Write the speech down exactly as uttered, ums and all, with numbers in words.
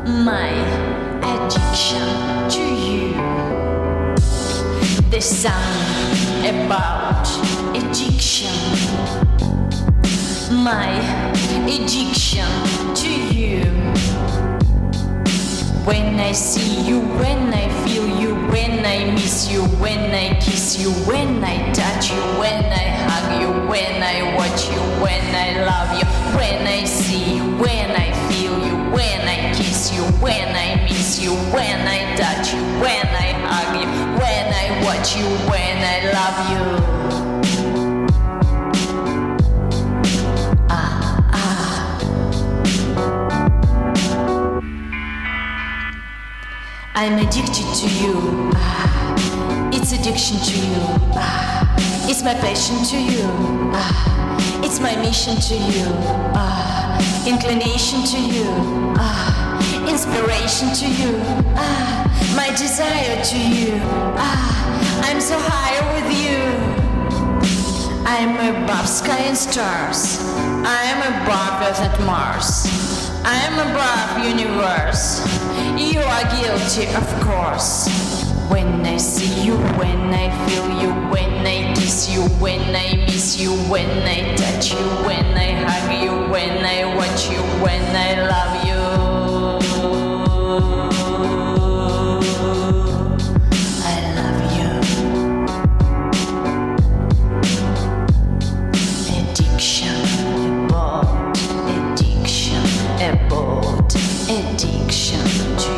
my addiction to you. The song about addiction, my addiction to you. When I see you, when I feel you, when I miss you, when I kiss you, when I touch you, when I hug you, when I watch you, when I love you, when I see you, when I feel you, when I kiss you, when I miss you, when I touch you, when I hug you, when I watch you, when I love you. I'm addicted to you. Ah, it's addiction to you. Ah, it's my passion to you. Ah, it's my mission to you. Ah, inclination to you. Ah, inspiration to you. Ah, my desire to you. Ah, I'm so high with you. I'm above sky and stars. I'm above Earth and Mars. I'm above universe. You are guilty, of course. When I see you, when I feel you, when I kiss you, when I miss you, when I touch you, when I hug you, when I watch you, when I love you. I love you. Addiction, about addiction, about addiction to